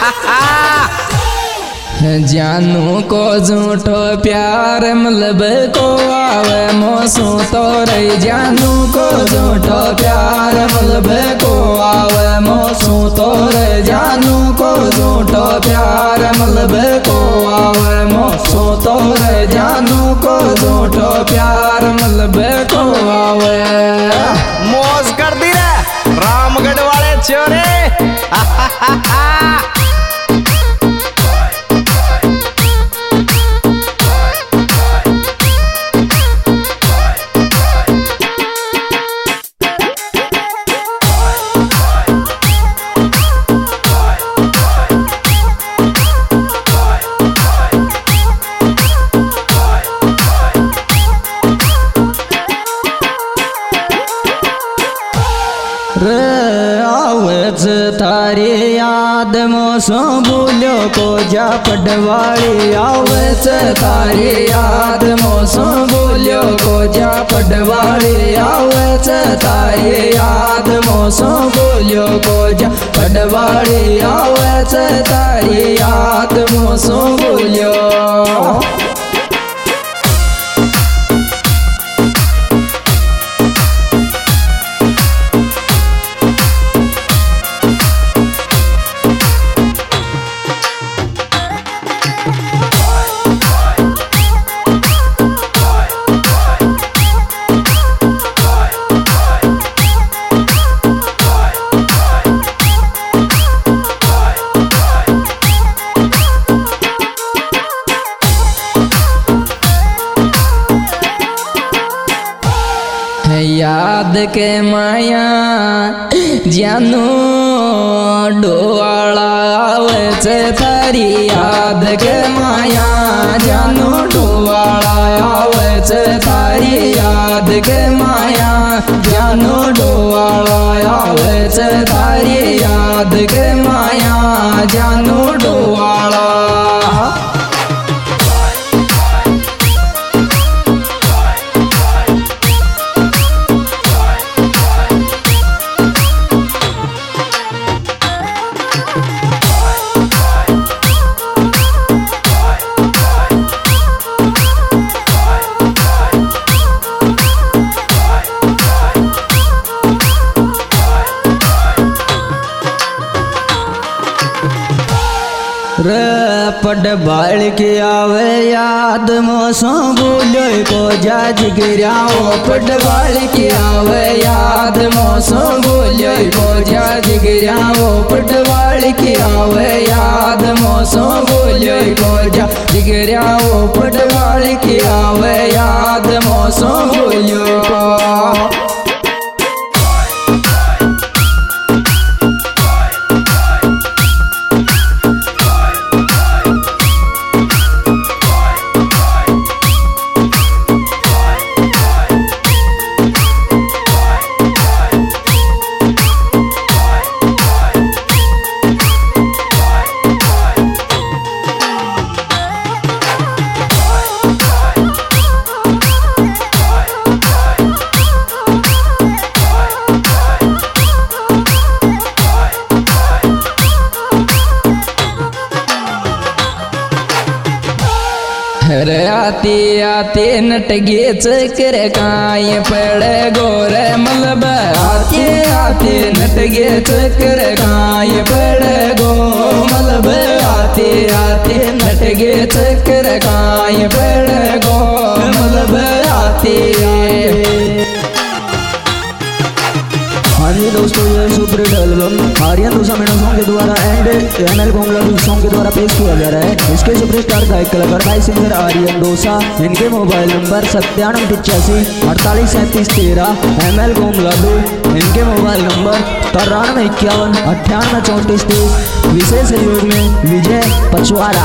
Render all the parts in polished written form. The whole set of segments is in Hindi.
जानू को झूठो प्यार मतलब को आवे मोसू तो रे। जानू को झूठो प्यार मतलब को आवे मोसू तो रे। जानू को झूठो प्यार मतलब को आवे मोसू तो रे। जानू को झूठो प्यार मतलब को आवे। मौज कर दी रे रामगढ़ वाले छोरे। आवच थारी याद मोसो भूलो को जा पटवाड़ी। आवच थारी याद मोसो भूलो को जा पटवाड़ी। आवच थारी याद मोसो भूलो को जा पटवाड़ी। आवच थारी याद मोसो भूलो। याद के माया जानू डोवाला आवे छे थारी। याद के माया जानू डोवाला आवे छे थारी। याद के माया जानू डोवाला आवे छे थारी। याद के माया जानू डोवाला। पट बाल के आवे याद मोसो भूलो को जाज गिराओ। पट बाल के आवे याद मोसो भूलो को जाज गिराओ। पट बाल के आवे याद मोसो भूलो को जाज गिराओ। पट बाल के आवे याद मोसो भूलो को। आती आती नटगे चक्र काय पड़े गोर मलब। आती आती नटगे चक्र काय पड़े गो मलब। आती आती नटगे चक्र काय पड़े गो मलब। आती। हाँ जी दोस्तों, ये super hit album Aryan Dosa Meena song के द्वारा एंड एमएल गोंगला सॉन्ग के द्वारा पेश किया जा रहा है। इसके सुपरस्टार गायक कलाकार गायक सिंगर आर्यन दोसा। इनके मोबाइल नंबर 9785 48 37 13। एमएल गोंगला इनके मोबाइल नंबर 9351 98 34 30। विशेष सहयोग में विजय पचवारा।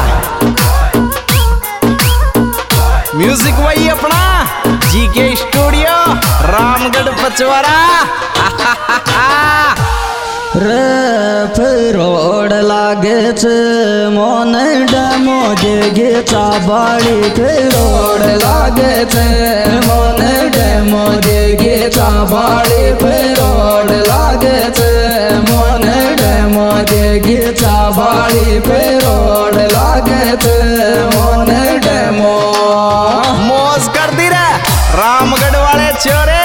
म्यूजिक वही अपना जीके स्टूडियो रामगढ़ पचवारा। रे फिरोड लागे छे मोन डमो देगे चाबाड़ी फिरोड लागे छे मोन डमो देगे चाबाड़ी फिरोड लागे छे मोन डमो देगे चाबाड़ी फिरोड लागे छे मोन डमो। मौज कर दी रे रामगढ़ वाले छोरे।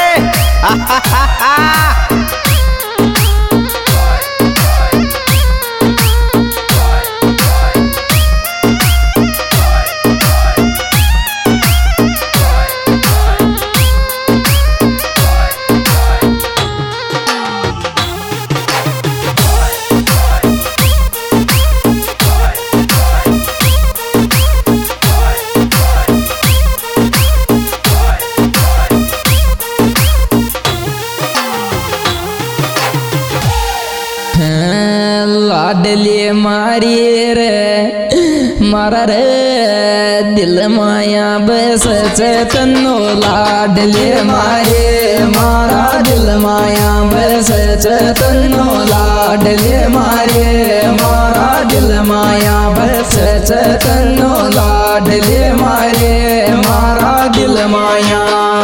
लाडली मारी रे मारा रे दिल माया बस चेतनो लाडली मारे मारा दिल माया बस चेतनो लाडली मारे मारा दिल माया बस चेतनो लाडली मारे मारा दिल माया।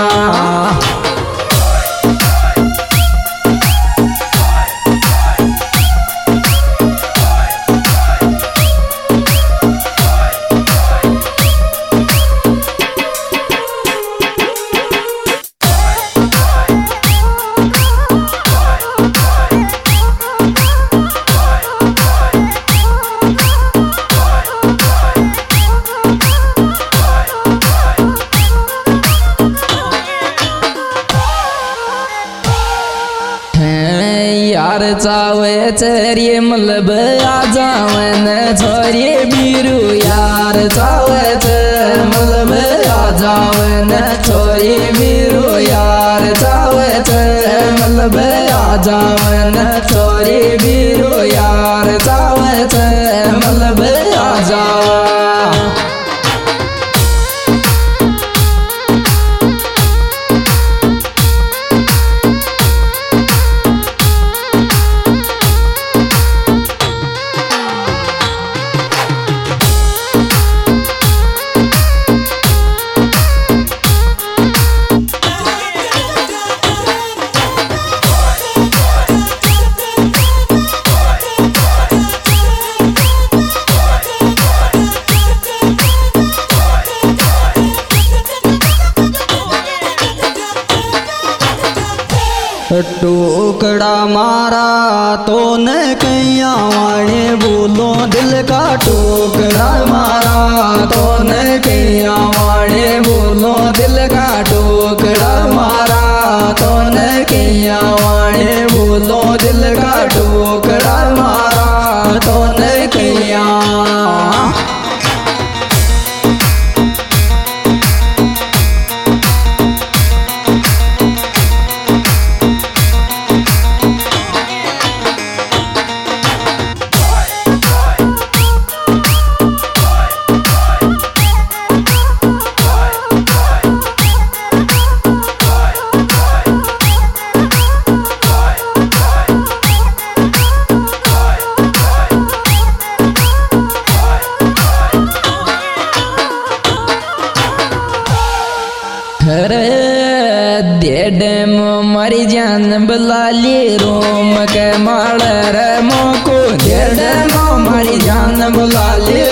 यार चावे चेरी मलब आ जावे न छोरी बीरू यार चावे चे मलब आ जावे न छोरी बीरू यार चावे चे मलब आ जावे न छोरी बीरू यार चावे चे मलब आ जावे। टुकड़ा मारा तो न कैया वाले बोलो दिल का टुकड़ा मारा तो न कैया वाले बोलो दिल का टुकड़ा मारा तो न कैया वाले बोलो दिल का टुकड़ा मारा तो न कैया। डेडम मरी जान बुलाली रोम के माल रे मोको डेडम मरी जान बुलाली